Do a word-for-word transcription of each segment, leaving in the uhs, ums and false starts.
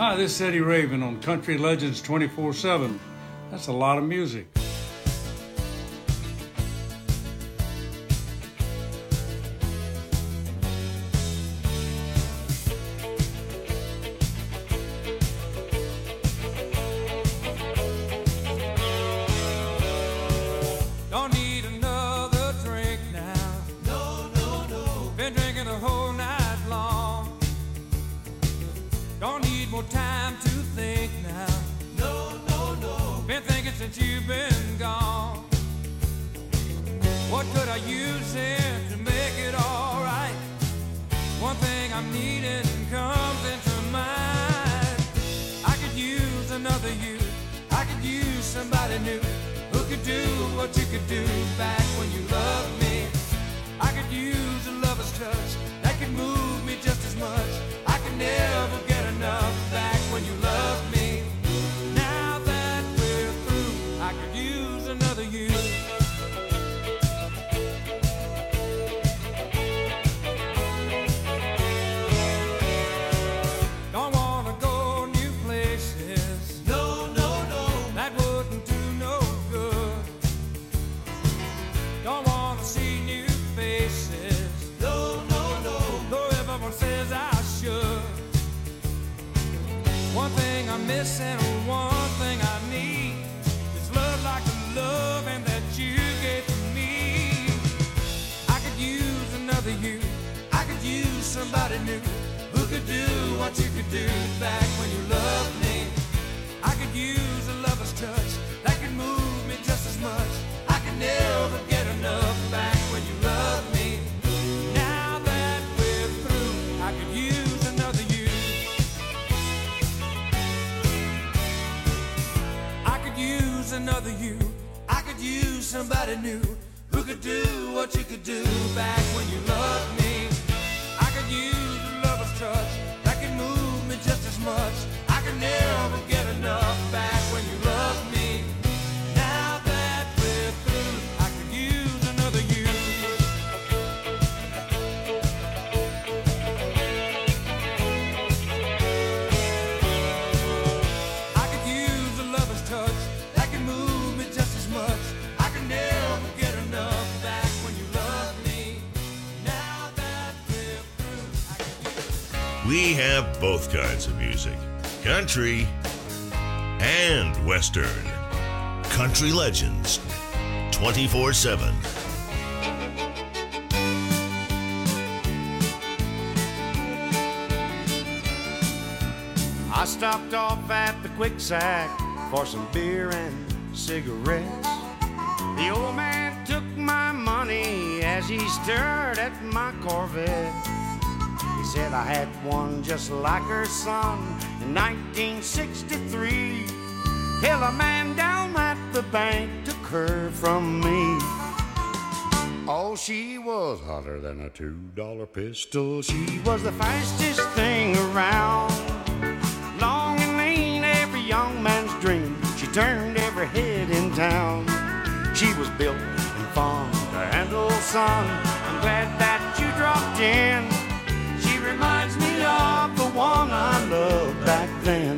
Hi, this is Eddie Raven on Country Legends twenty-four seven. That's a lot of music. We have both kinds of music, country and Western. Country Legends, twenty-four seven. I stopped off at the Quick Sack for some beer and cigarettes. The old man took my money as he stared at my Corvette. He said I had one just like her son in nineteen sixty-three, till a man down at the bank took her from me. Oh, she was hotter than a two-dollar pistol. She was the fastest thing around. Long and lean, every young man's dream. She turned every head in town. She was built and fun to handle, son. I'm glad that you dropped in. She reminds me of the one I loved back then.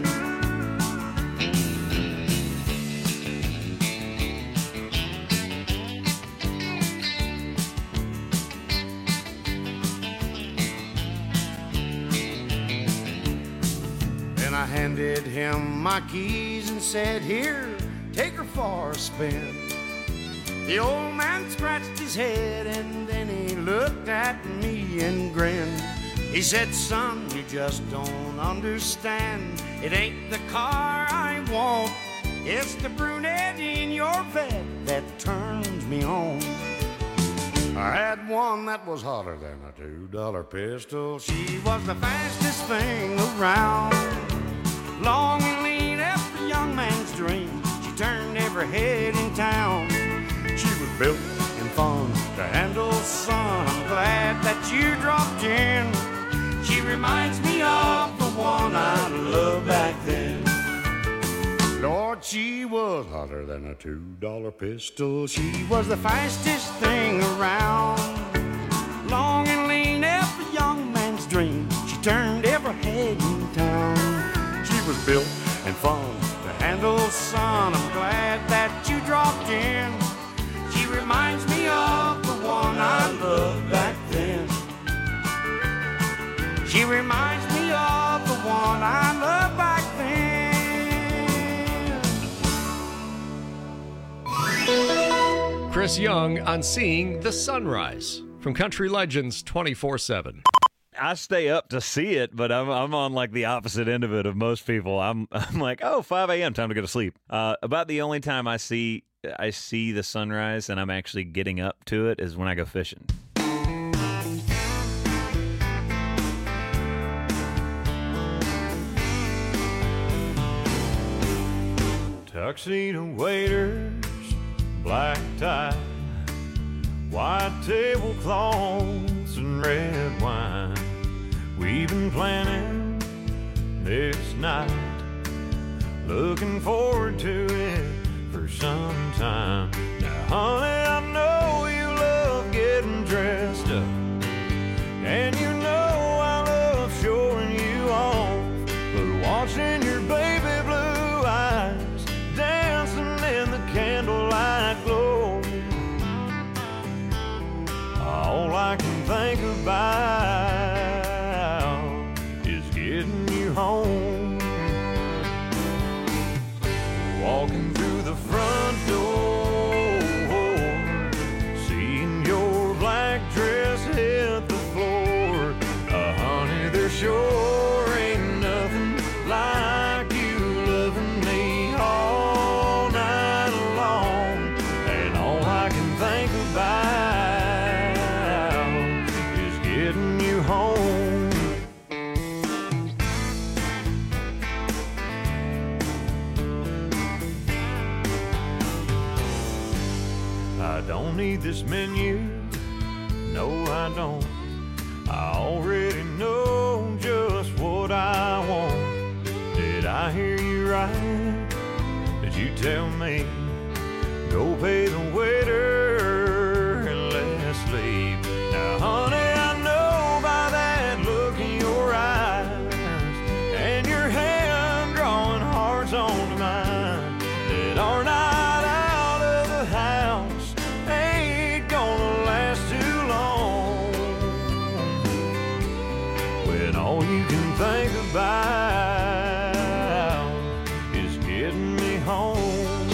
Then I handed him my keys and said, here, take her for a spin. The old man scratched his head and then he looked at me and grinned. He said, son, you just don't understand. It ain't the car I want, it's the brunette in your bed that turns me on. I had one that was hotter than a two-dollar pistol. She was the fastest thing around. Long and lean, every young man's dream. She turned every head in town. She was built and fun to handle, son. I'm glad that you dropped in. She reminds me of the one I loved back then. Lord, she was hotter than a two-dollar pistol. She was the fastest thing around. Long and lean, every young man's dream. She turned every head in town. She was built and fun to handle, son. I'm glad that you dropped in. She reminds me of the one I loved back then. She reminds me of the one I loved back then. Chris Young on Seeing the Sunrise from Country Legends twenty-four seven. I stay up to see it, but I'm I'm on like the opposite end of it of most people. I'm I'm like, oh, five a.m. time to go to sleep. Uh, about the only time I see I see the sunrise and I'm actually getting up to it is when I go fishing. Tuxedo waiters, black tie, white tablecloths and red wine. We've been planning this night, looking forward to it for some time. Now, honey, I know you love getting dressed up, and you know I love showing you off, but watching your baby blue eyes dancing in the candlelight glow, all I can think about getting you home. Walking through the front door, seeing your black dress hit the floor. Uh, honey, there sure ain't nothing like you loving me all night long. And all I can think about is getting you home. I don't need this menu, no I don't. I already know just what I want. Did I hear you right? Did you tell me, go pay the waiter and let's leave? Now honey, I know by that look in your eyes and your hand drawing hearts onto mine that are not all you can think about is getting me home.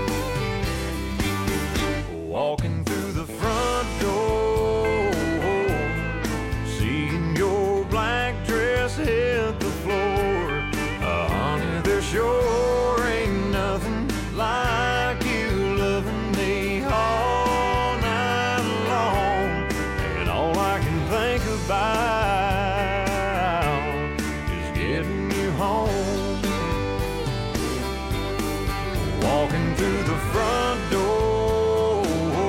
Walking through the front door, seeing your black dress hit the floor. Uh, honey, there sure ain't nothing like you loving me all night long. And all I can think about home. Walking through the front door,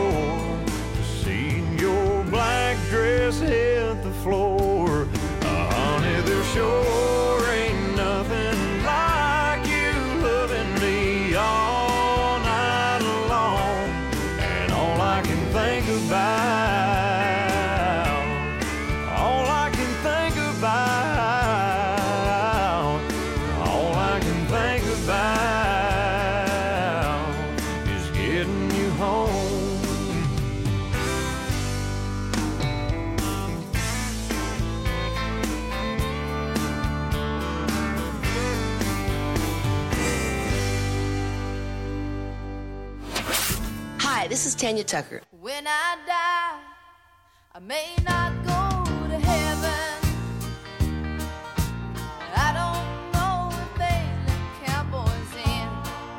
seeing your black dress hit the floor. Uh, honey, there sure ain't nothing like you loving me all night long. And all I can think about, all I can think about is getting you home. Hi, this is Tanya Tucker. When I die, I may not go to heaven. I don't know if they let cowboys in.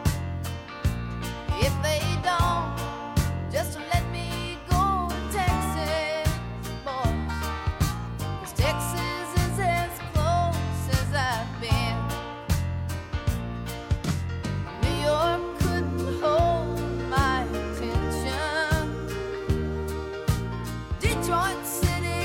If they don't, just let me go to Texas, boys. 'Cause Texas is as close as I've been. New York couldn't hold my attention. Detroit City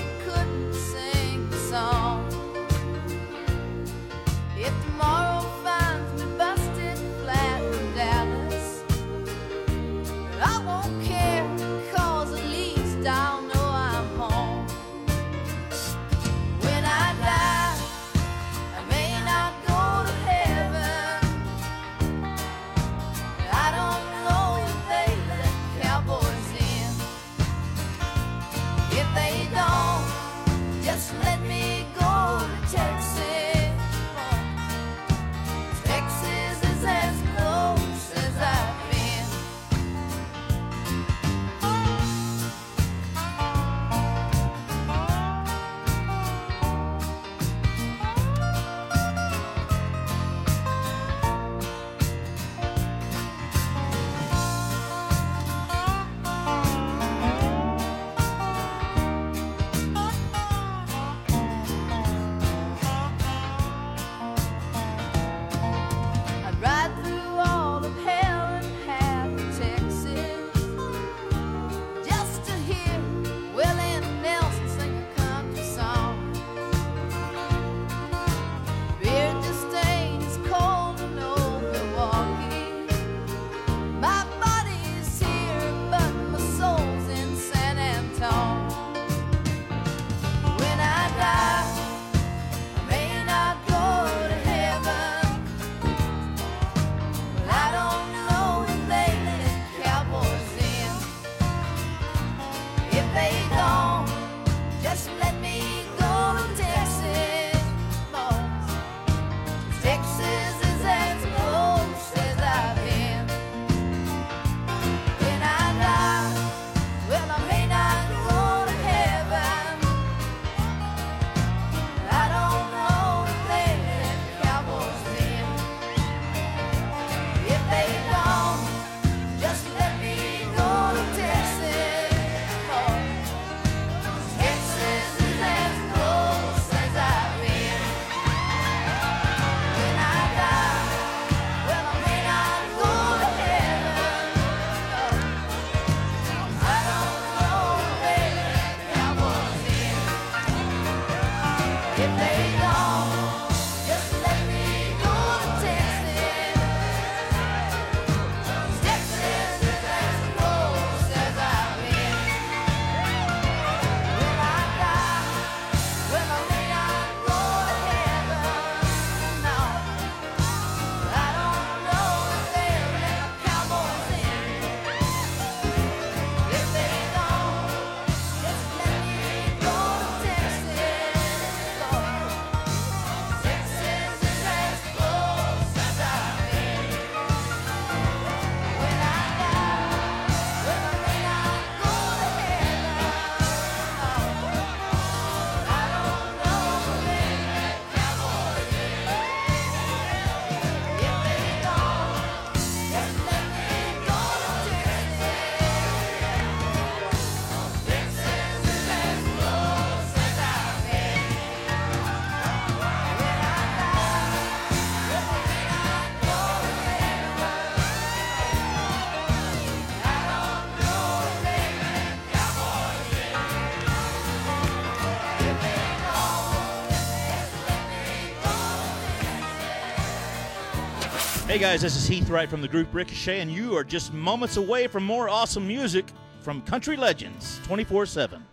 Hey guys, this is Heath Wright from the group Ricochet, and you are just moments away from more awesome music from Country Legends twenty-four seven.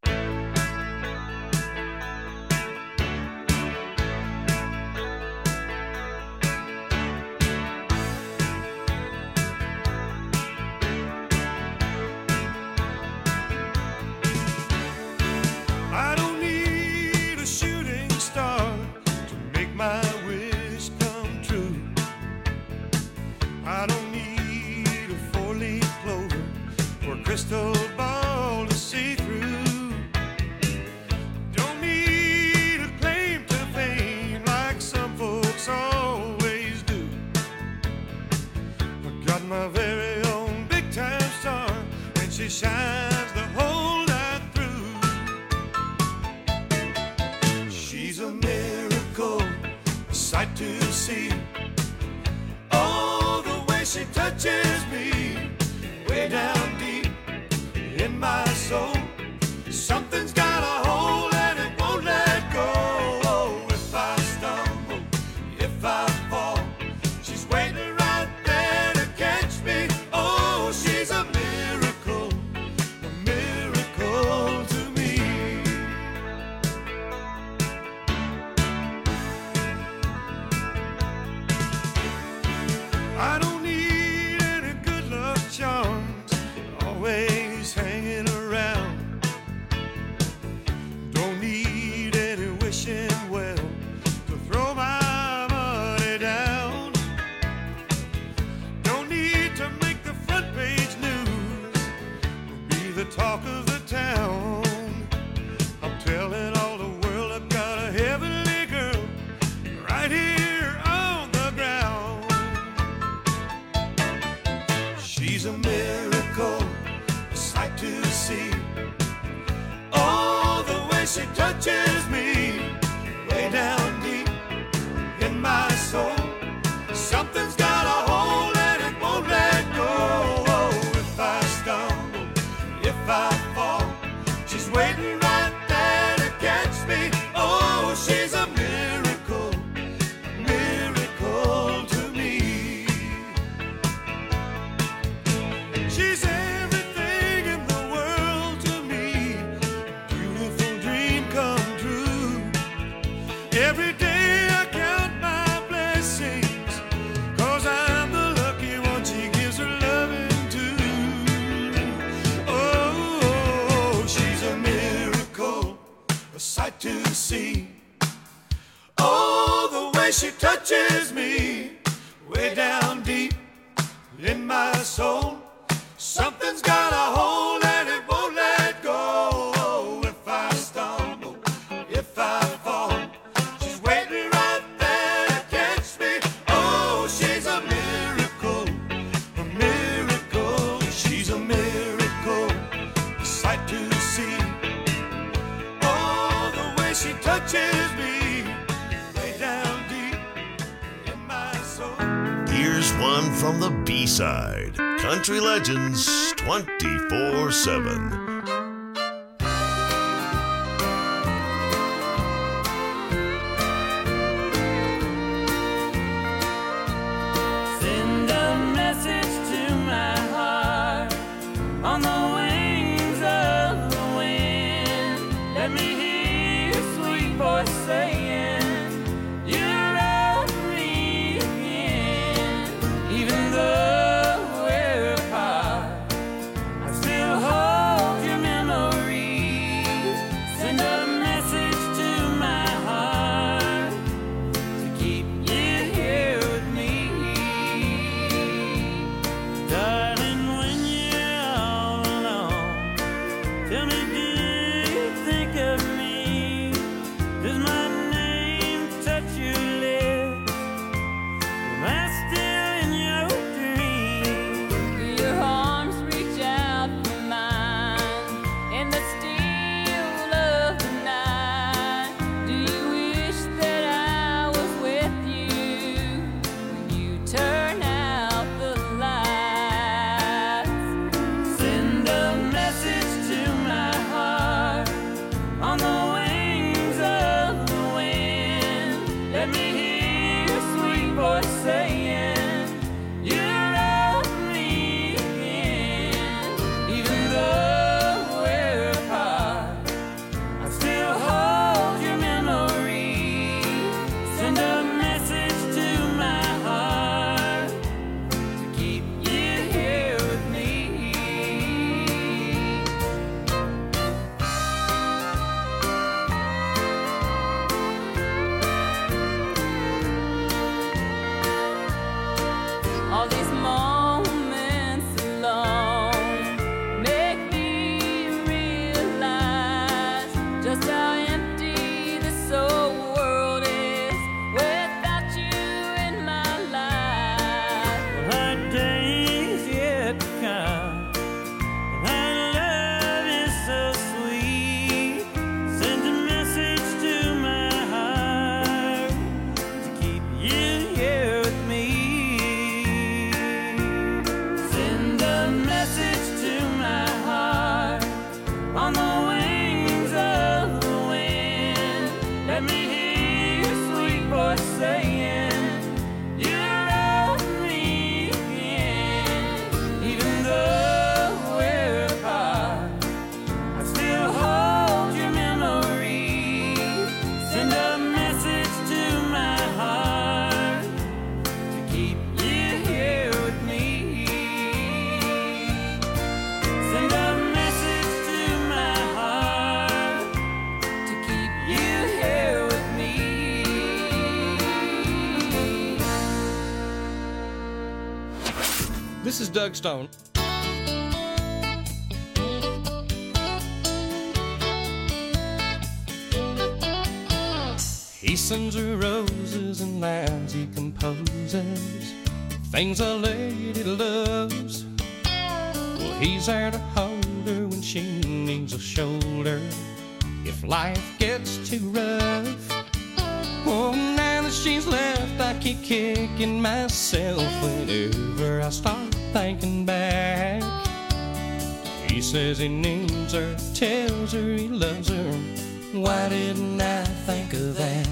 I don't need a shooting star to make my wish come true. I don't need a four-leaf clover or a crystal ball to see through. Don't need a claim to fame like some folks always do. I got my very own big-time star, and she shines the whole night through. She's a miracle, a sight to see. Oh, the way she touches me, way down deep in my soul. Something's got a hold and it won't let go. Oh, if I stumble, if I fall, she's waiting right there to catch me. Oh, she's a miracle, a miracle to me. I don't need any good luck charms, always hanging around. Don't need any wishing well to throw my money down. Don't need to make the front page news or be the talk of the town. I'm telling all the world I've got a heavenly girl right here on the ground. She's a miracle, a sight to see. Oh, the way she touches me, way down deep in my soul. Something's got a hold and it won't let go. Oh, if I stumble, if I fall, she's waiting right there to catch me. Oh, she's a miracle, miracle to me. She's everything in the world to me, beautiful dream come true. Every day I count my blessings, 'cause I'm the lucky one she gives her loving to. Oh, she's touches me way down deep in my soul. Here's one from the B-side. Country Legends twenty-four seven. Send a message to my heart on the wings of the wind. Let me hear your sweet voice saying you're of me again. Even though we're apart, I still hold your memory. Send a message to my heart to keep you here with me. Darling, when you're all alone, tell me, do you think of me? Does my name touch your lips? Am I still in your dreams? Do your arms reach out for mine in the still of the night? Do you wish that I was with you when you turn out the lights? Send a message to my heart on the wings of the wind. Let me hear your sweet voice saying you're of me again. Even though we're apart, I still hold your memory. Send a message to my heart to keep you here with me. All these moments alone make me realize just how empty this whole world is without you in my life. Our days yet to come, and our love is so sweet. Send a message to my heart to keep you here with me. Send a message to my heart on the wings of the wind. Let me hear your sweet voice saying you're of me again. Even though we're apart, I still hold your memory. Send a message to my heart to keep you here with me. Send a message to my heart to keep you here with me. This is Doug Stone. He sends her roses and lines he composes, things a lady loves. Well, he's there to hold her when she needs a shoulder, if life gets too rough. Oh, now that she's left, I keep kicking myself whenever I start thinking back. He says he needs her, tells her he loves her. Why didn't I think of that?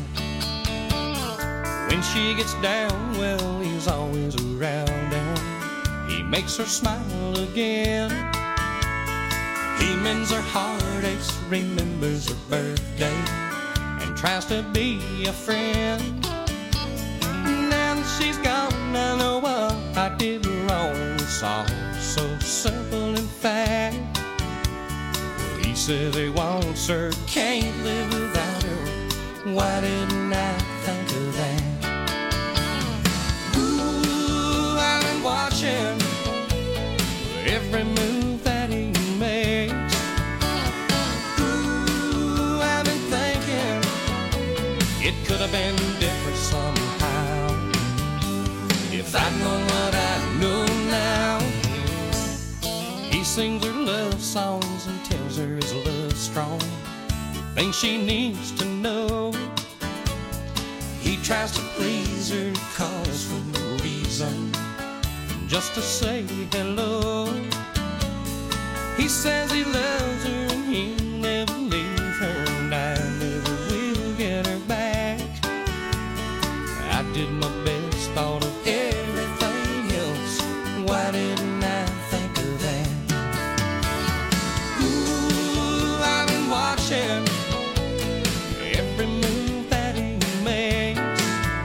When she gets down, well, he's always around and he makes her smile again. He mends her heartaches, remembers her birthday, and tries to be a friend. Now that she's gone, I know what I did wrong. It's all so simple and fact. Well, he says he wants her, can't live without her. Why didn't I think of that? Ooh, I've been watching every move that he makes. Ooh, I've been thinking it could have been different somehow if I'd known what I know now. He sings her love songs and tells her his love's strong. things she needs to know. He tries to please her, cause for no reason, just to say hello. He says he loves her and he'll never leave her, and I never will get her back. I did my best, thought of everything else. Why didn't I think of that? Ooh, I've been watching every move that he makes.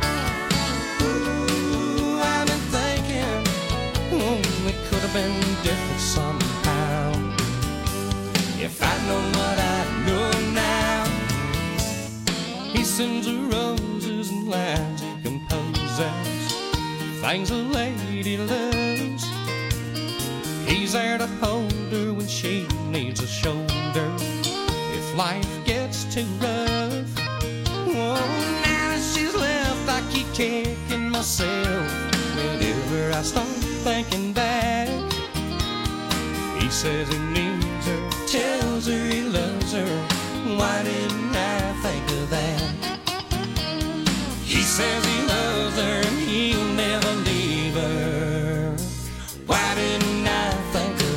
Ooh, I've been thinking, oh, it could have been different somehow. If I'd known what I know now. He sends her roses and lines he composes, things a lady loves. He's there to hold her when she needs a shoulder, if life gets too rough. Oh, now that she's left, I keep kicking myself whenever I start thinking back. He says he needs her, tells her he loves her. Why didn't I think of that? He says he loves her and he'll never leave her. Why didn't I think of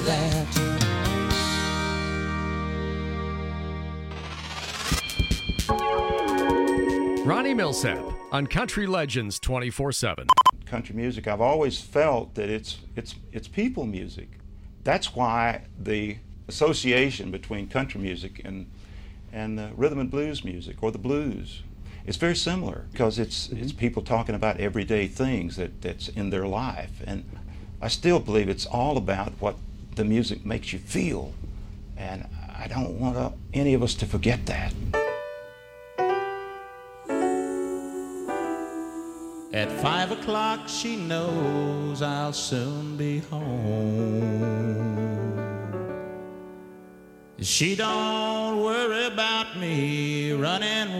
that? Ronnie Milsap on Country Legends twenty-four seven. Country music, I've always felt that it's it's it's people music. That's why the association between country music and and uh, rhythm and blues music, or the blues, it's very similar, because it's it's people talking about everyday things that that's in their life. And I still believe it's all about what the music makes you feel, and I don't want uh, any of us to forget that. At five o'clock she knows I'll soon be home. She don't worry about me running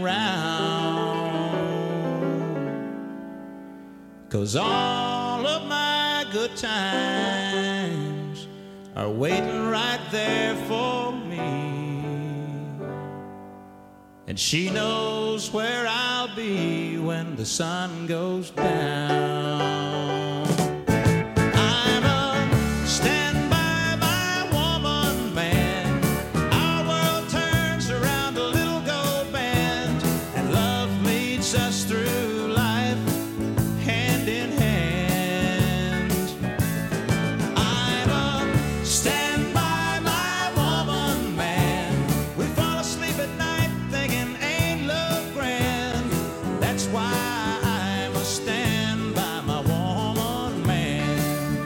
round, 'cause all of my good times are waiting right there for me. And she knows where I'll be when the sun goes down. I'm a stand by my woman man. Our world turns around a little gold band, and love leads us through life hand in hand. I'm a stand by my woman man. We fall asleep at night thinking ain't love grand. That's why I must stand by my woman man.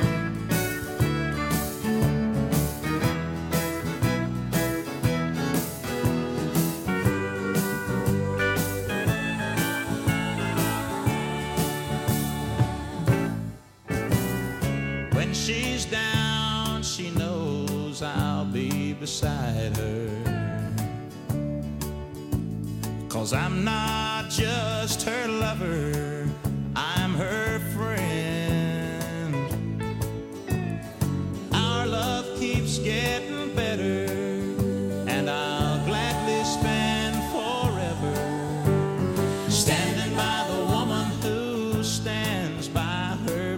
When she's down, she knows I'll be beside her. 'Cause I'm not just her lover, I'm her friend. Our love keeps getting better, and I'll gladly spend forever standing by the woman who stands by her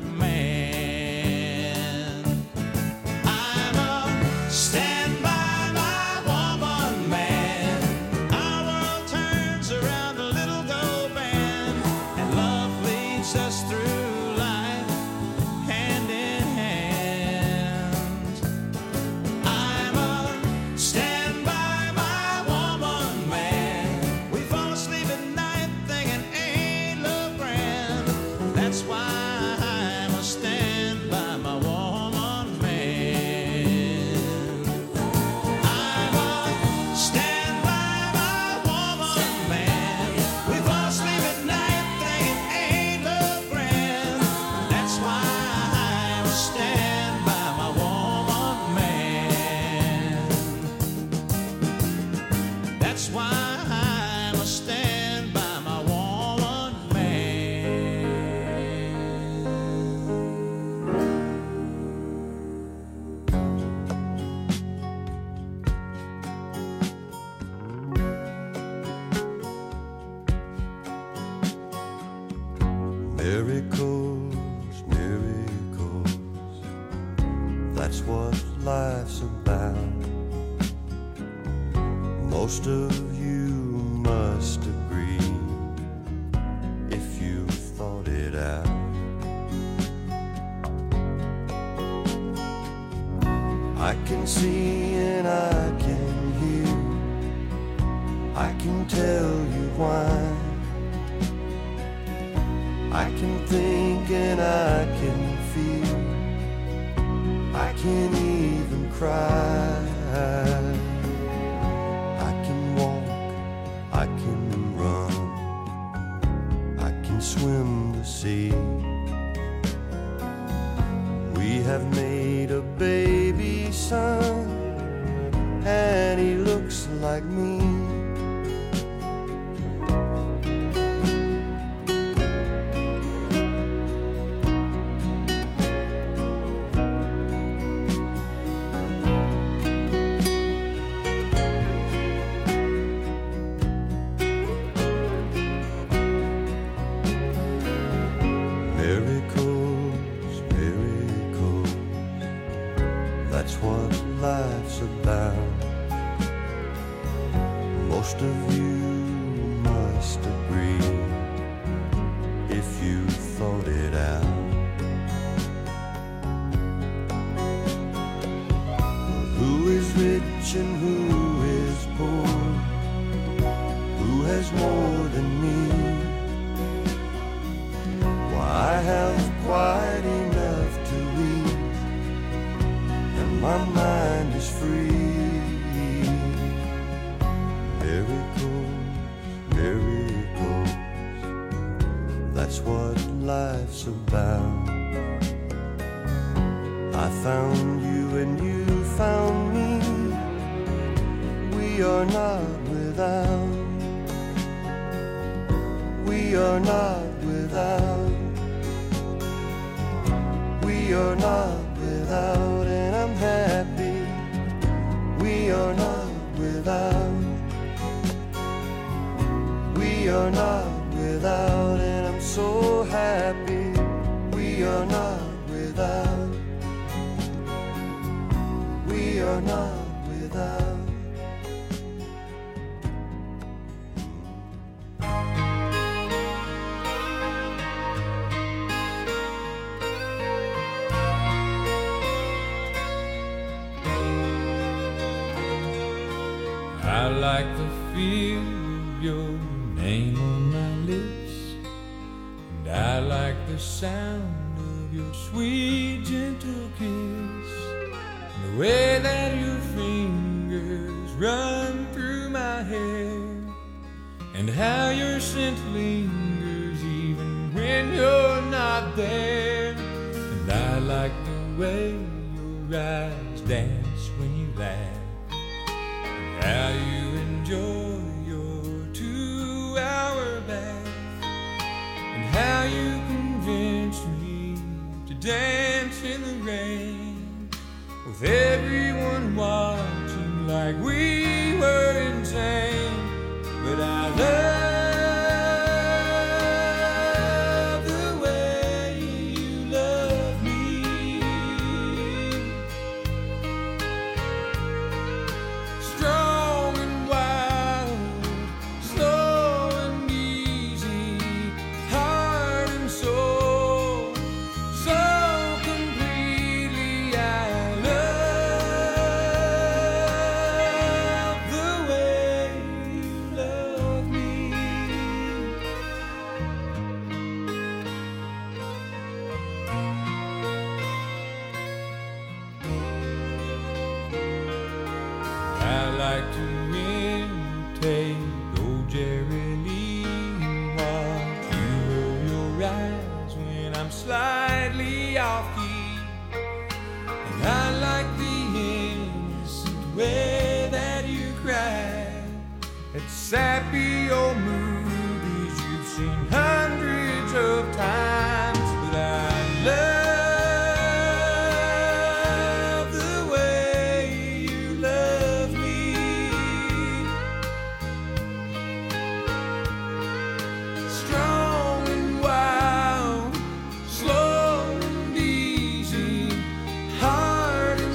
man. I'm a stand by my woman man. Our world turns around a little gold band, and love leads us through life hand in hand. I'm a stand by my woman man. We fall asleep at night thinking ain't love grand. That's why I must stand by my woman man. That's what life's about. Most of you must agree if you've thought it out. I can see and I can hear, I can tell you why. I can think and I can feel, I can even cry. I can walk, I can run, I can swim the sea. We have made a baby son, and he looks like me. Miracles, miracles, that's what life's about. Most of you must agree if you thought it out. Who is rich and who is poor? Who has more than me? I have quite enough to read, and my mind is free. Miracles, miracles, that's what life's about. I found you and you found me. We are not without. We are not without. We are not without, and I'm happy. We are not without. We are not without, and I'm so happy. We are not without. We are not without. I like the feel of your name on my lips, and I like the sound of your sweet gentle kiss, and the way that your fingers run through my hair, and how your scent lingers even when you're not there. And I like the way your eyes dance when you laugh, how you enjoy your two-hour bath, and how you convince me to dance in the rain, with everyone watching like we were insane. But I love the way you love me. Strong and wild, slow and easy, heart and soul, so completely. I love the way you love me. I like to imitate old Jerry Lee and watch you roll your eyes when I'm slightly off key. And I like the innocent way that you cry at sappy old movies you've seen hundreds of times. But I love the way you love me. Strong and wild, slow and easy, heart and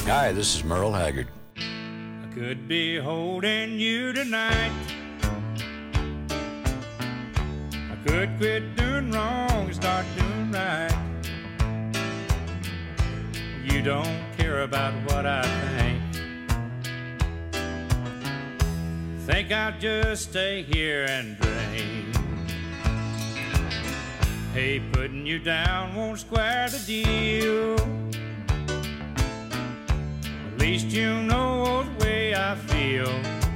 Hi, this is Merle Haggard. I could be holding you tonight. I could quit doing wrong and start doing right. You don't care about what I think. Think I'll just stay here and drink. Hey, putting you down won't square the deal. At least you know the way I feel.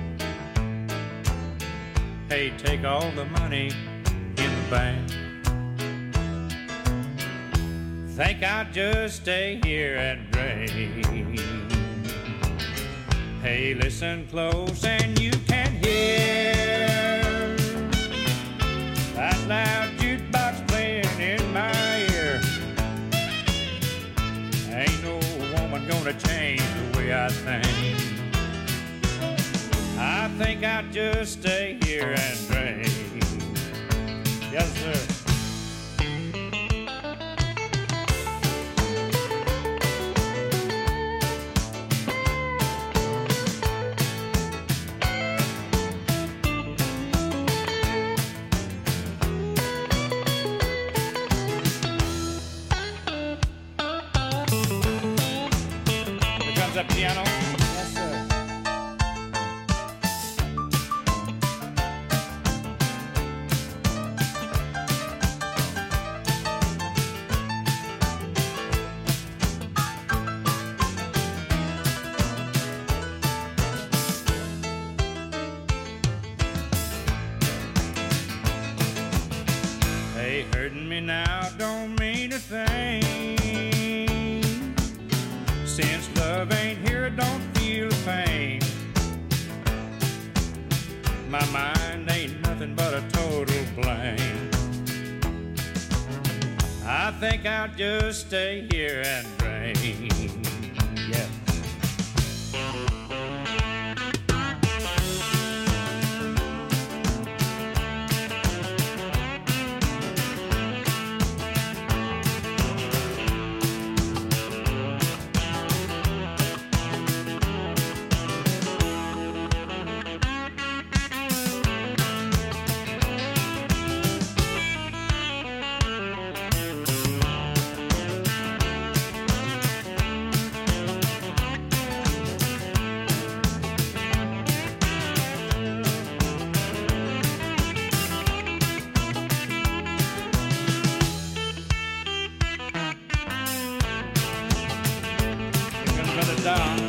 Hey, take all the money in the bank. Think I'll just stay here and drink. Hey, listen close and you can hear that loud jukebox playing in my ear. Ain't no woman gonna change the way I think. I think I'll just stay here and drink. Yes, sir. The piano. Yes, sir. Hey, hurting me now don't mean a thing. Since love ain't here, don't feel the pain. My mind ain't nothing but a total blank. I think I'll just stay here and drink. Yeah. Down.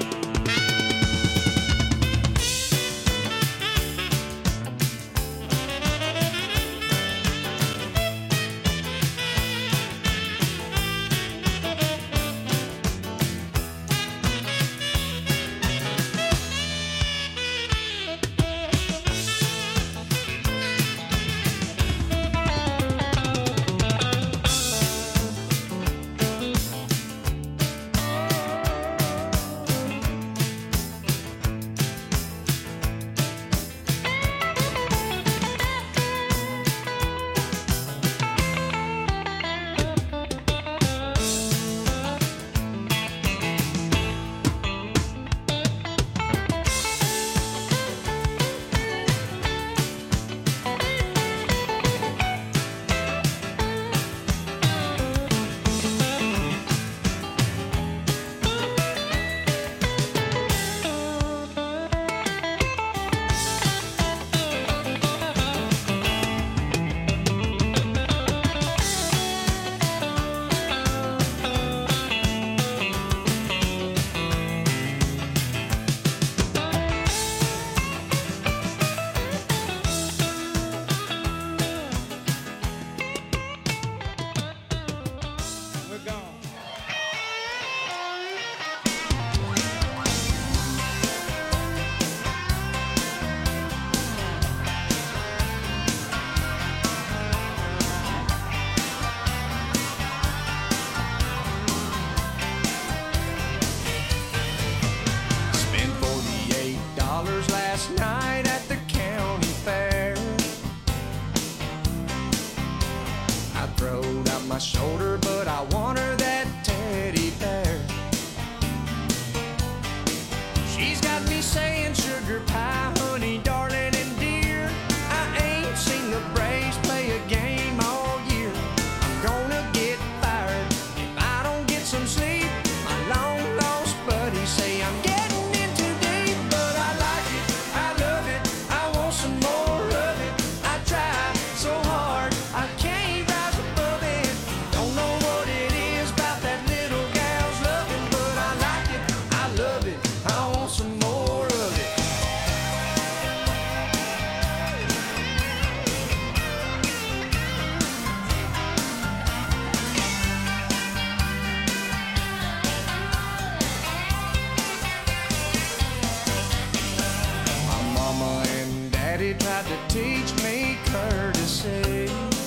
Daddy tried to teach me courtesy,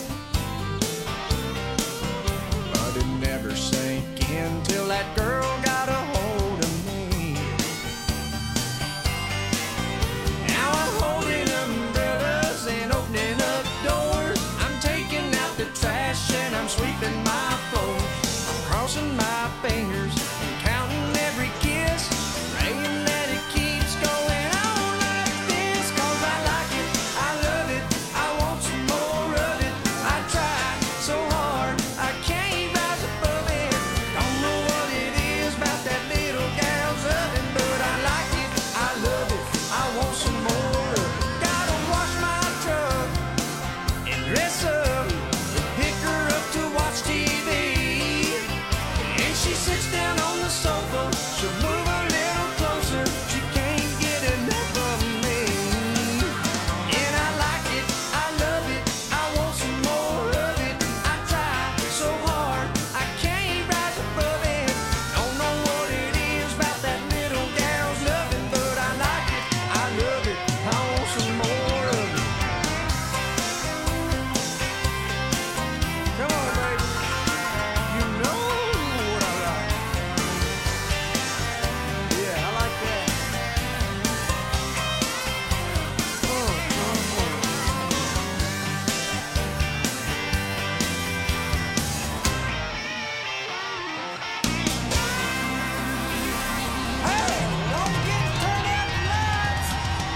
but it never sank in till that girl got a hold of me. Now I'm holding umbrellas and opening up doors. I'm taking out the trash and I'm sweeping my floors. I'm crossing my fingers and counting every kiss, praying that it keeps going on like this. 'Cause I like it, I love it, I want some more of it. I try so hard, I can't rise above it. Don't know what it is about that little gal's oven, but I like it, I love it, I want some more of it. Gotta wash my truck and dress up and pick her up to watch T V. And she sits down on the sofa, she'll move a little closer, she can't get enough of me. And I like it, I love it, I want some more of it. I try so hard, I can't rise above it. Don't know what it is about that little gal's loving, but I like it, I love it, I want some more of it. Come on, baby, you know what I like. Yeah, I like that. Uh, uh, uh. Hey, don't get turned out the lights.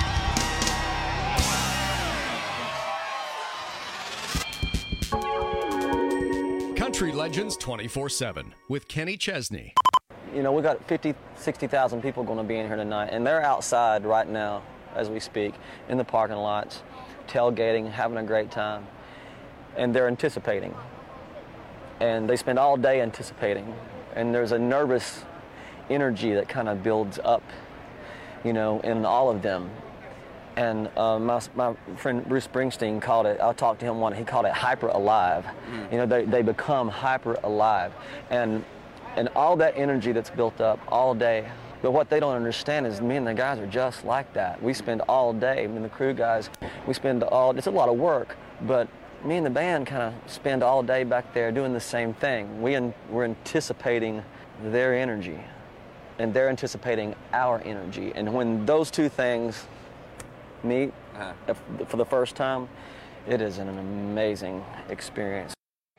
Country Legends twenty-four seven with Kenny Chesney. You know, we got fifty, sixty thousand people going to be in here tonight, and they're outside right now as we speak in the parking lots, tailgating, having a great time, and they're anticipating. And they spend all day anticipating, and there's a nervous energy that kind of builds up, you know, in all of them. And uh, my, my friend Bruce Springsteen called it, I talked to him one, he called it hyper alive. Mm. You know, they, they become hyper alive. And, and all that energy that's built up all day. But what they don't understand is me and the guys are just like that. We spend all day, me and the crew guys, we spend all, it's a lot of work, but me and the band kind of spend all day back there doing the same thing. We in, we're anticipating their energy, and they're anticipating our energy. And when those two things meet uh, for the first time, it is an amazing experience.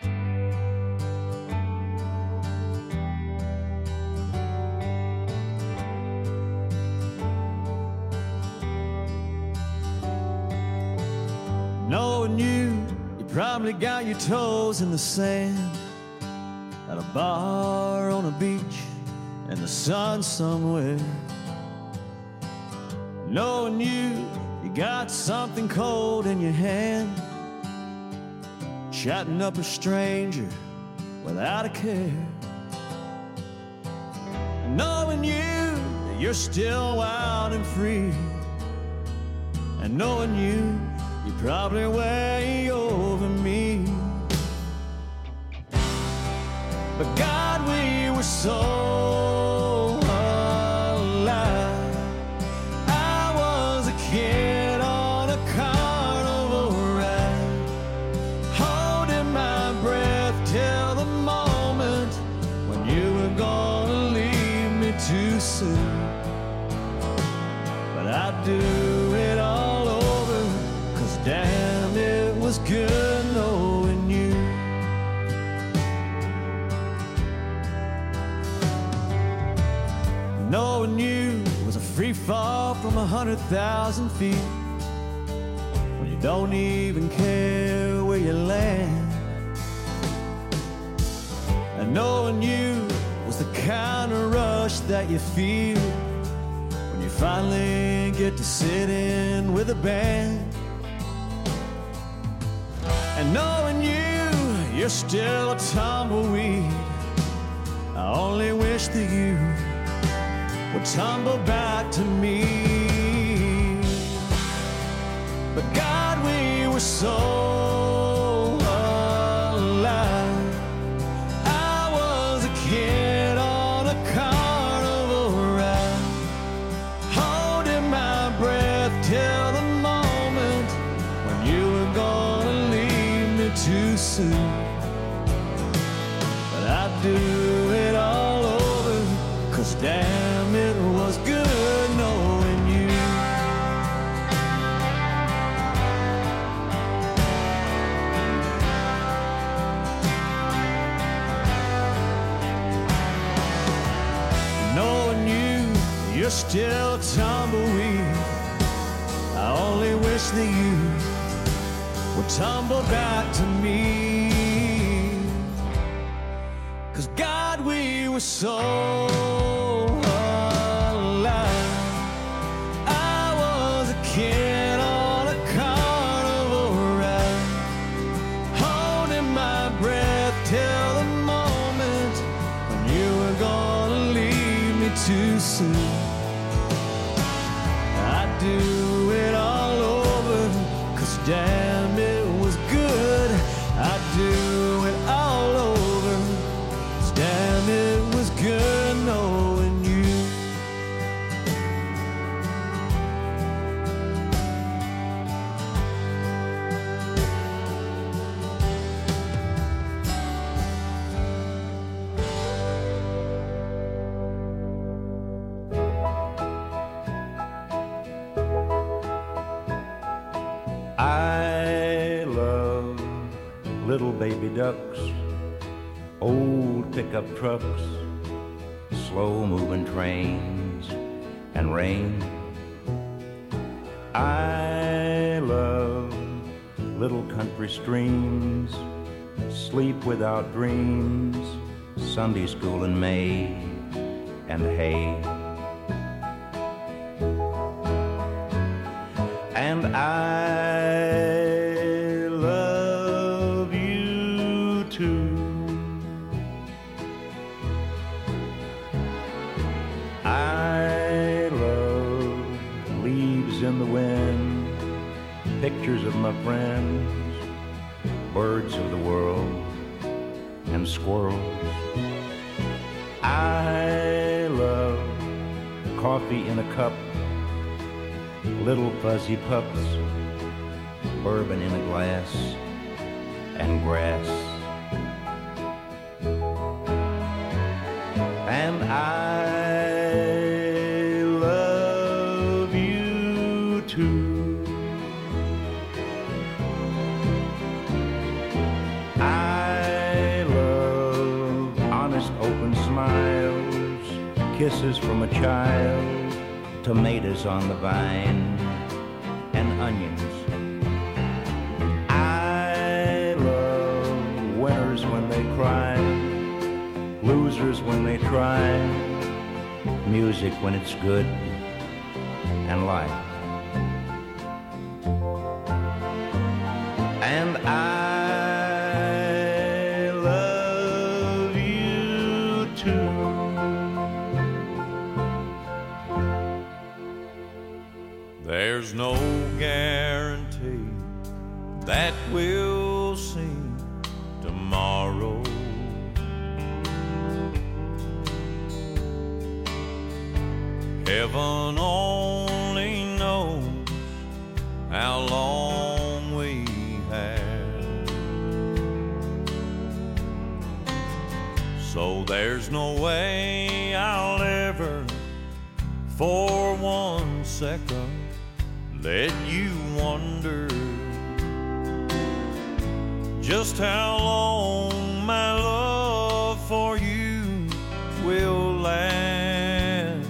Knowing you, you probably got your toes in the sand at a bar on a beach in the sun somewhere. Knowing you, you got something cold in your hand, chatting up a stranger without a care. Knowing you, that you're still wild and free, and knowing you, you're probably way over me. But God, we were so alive. I was a kid on a carnival ride, holding my breath till the moment when you were gonna leave me too soon. But I'd do it all over, 'cause damn, it was good knowing you. Knowing you was a free fall from a hundred thousand feet, when you don't even care where you land. And knowing you was the kind of rush that you feel when you finally get to sit in with a band. And knowing you, you're still a tumbleweed, I only wish that you would tumble back to me. But God, we were so alive. I was a kid on a carnival ride, holding my breath till the moment 'cause damn, it was good knowing you. Knowing you, you're still a tumbleweed. I only wish that you would tumble back to me. 'Cause God, we were so alive. I was a kid on a carnival ride, holding my breath till the moment when you were gonna leave me too soon. I'd do it all over, 'cause damn, it was good. I'd do it all over, 'cause damn, it was good knowing you. I love little baby ducks, old pickup trucks, slow-moving trains, and rain. I love little country streams, sleep without dreams, Sunday school in May, and hay. And I love you too. I love leaves in the wind, pictures of my friends, birds of the world, and squirrels. I love coffee in a cup, little fuzzy pups, bourbon in a glass, and grass. And I love you too. I love honest open smiles, kisses from a child, tomatoes on the vine, and onions. I love winners when they cry, losers when they try, music when it's good, and life. And I love you too. There's no guarantee that we'll see tomorrow. Heaven only knows how long we have. So there's no way I'll ever, for one second, let you wonder just how long my love for you will last.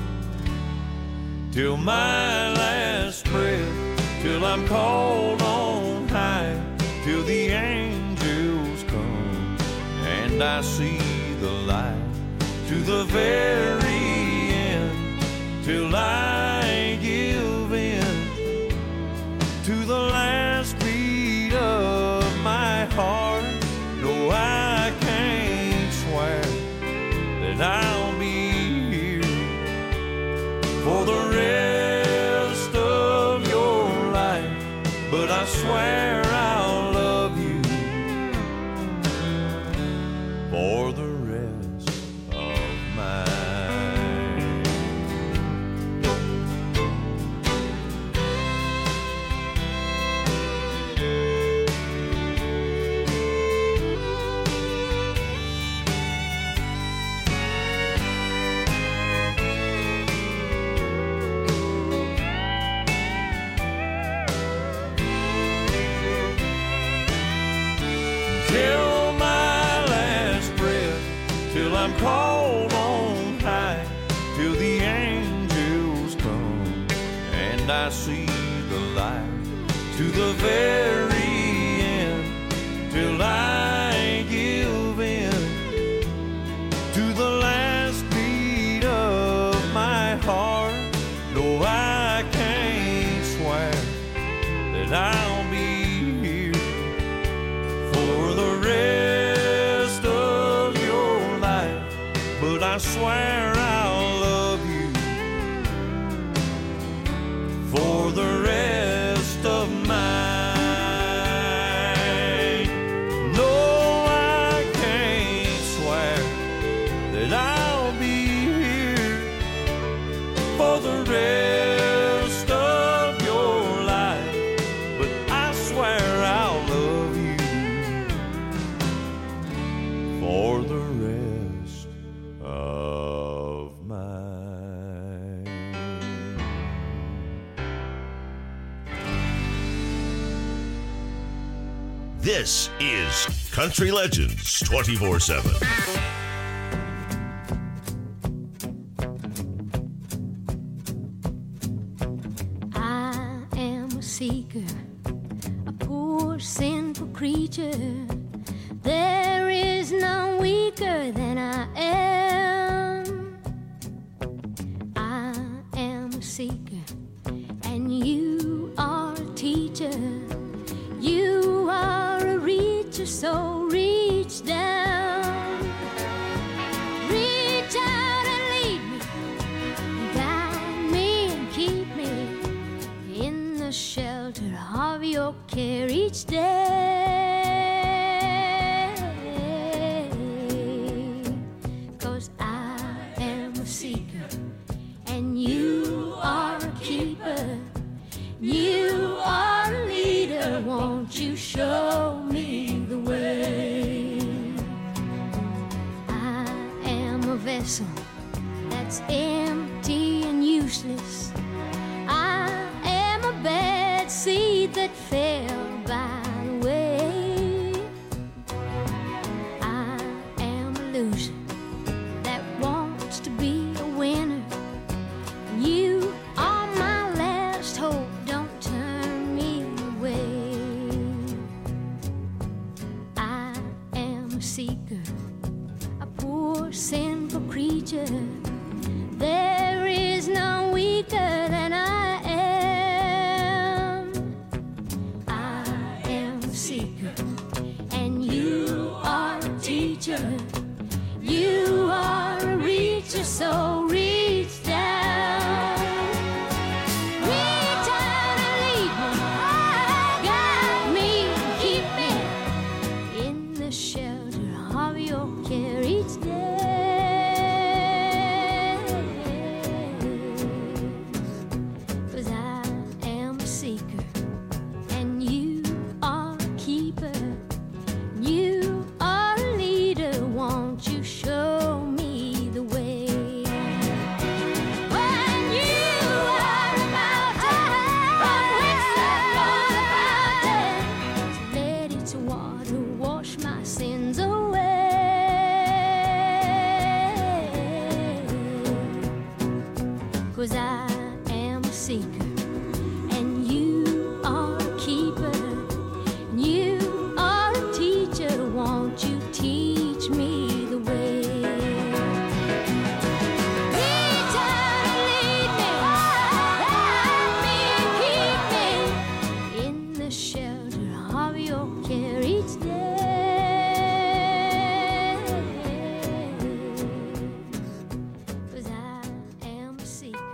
Till my last breath, till I'm called on high, till the angels come and I see the light, to the very end, till I give in to the last beat of my heart. No, I can't swear that I'll be here for the rest of your life, but I swear I'll love you for the rest of my called on high till the angels come, and I see the light to the very end, till I give in to the last beat of my heart. No, I can't swear that I'll be here for the rest of your life, but I swear I'll love you for the rest of mine. No, I can't swear that I'll be here for the rest of your life, but I swear I'll love you for the rest of mine. This is Country Legends twenty-four seven. I am a seeker, a poor sinful creature. There is none weaker than I am. I am a seeker, and you are a teacher. You are a reacher, so reach down. Reach out and lead me, guide me and keep me in the shelter of your care each day. 'Cause I am a seeker, and you are a keeper. You are a leader, won't you show me the way? I am a vessel that's empty and useless. I am a bad seed that fell by the way. I am a loser that wants to be a winner. You are my last hope, don't turn me away. I am a seeker, a poor sinful creature. There is none weaker than I am. I am a seeker, and you are a teacher. You are a reacher, so reach down. Reach out and lead me, guide me and keep me in the shelter of your care each day. 'Cause I am a seeker, and you are a keeper. You are a leader, won't you show me the way? When you are about to from which the fountain, let its water wash my sins away. 'Cause I am a seeker, and you are a keeper. You are a teacher, won't you teach me the way? Reach out and lead me, guide me and keep me in the shelter of your care each day. 'Cause I am a seeker.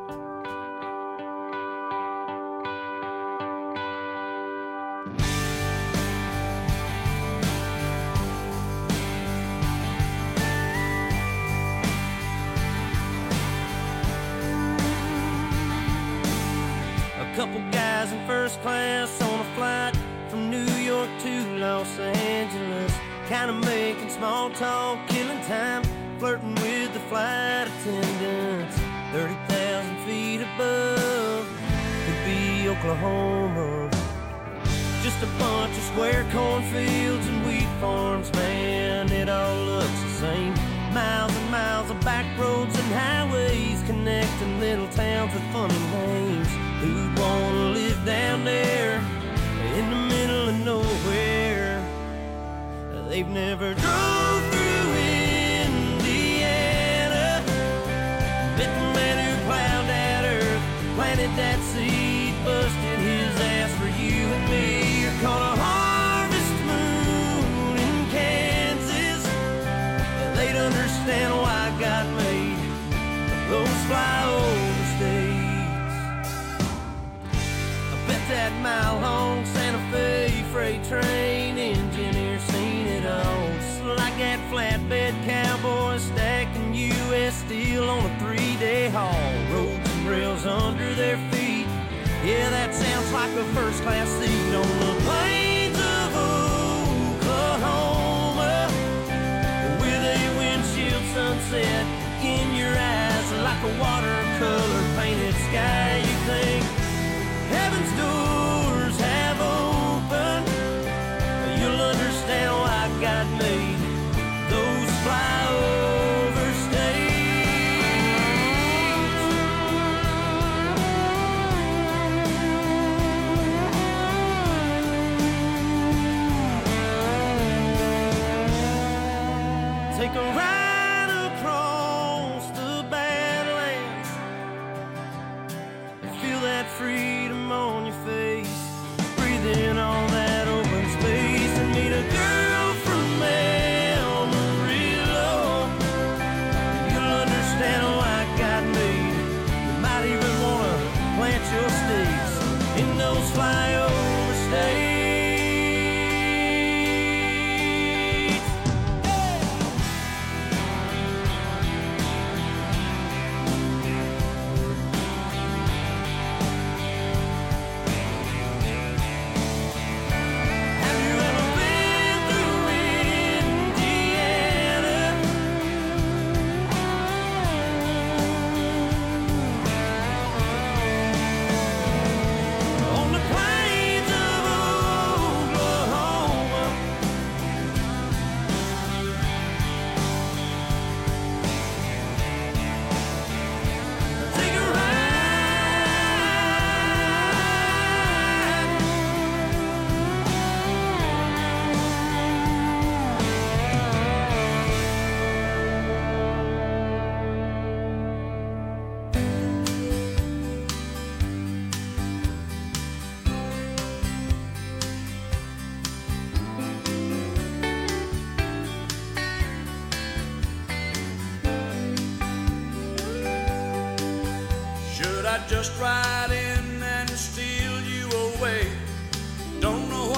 A couple guys in first class on a flight from New York to Los Angeles, kind of making small talk, killing time, flirting with the flight attendants. thirty thousand feet above could be Oklahoma. Just a bunch of square cornfields and wheat farms, man, it all looks the same. Miles and miles of back roads and highways connecting little towns with funny names. Who'd wanna live down there in the middle of nowhere? They've never drove through Indiana, met the man who plowed that earth, planted that seed, busted his ass for you and me. You're caught a harvest moon in Kansas. They'd understand why God made those flyover states. I bet that mile-long Santa Fe freight train engineer seen it all. Just like that flatbed cowboy stacking U S steel on a three-day haul. Roads and rails under their feet. Yeah, that sounds like a first-class seat on the plains of Oklahoma, with a windshield sunset in your eyes like a watercolor painted sky. You think heaven's doors have opened, you'll understand why God made those flyover states. Take a ride across the Badlands and feel that freedom on your face. Breathe in all that open space and meet a girl from Amarillo. You'll understand why God made. You might even want to plant your stakes in those flyover states. Just ride in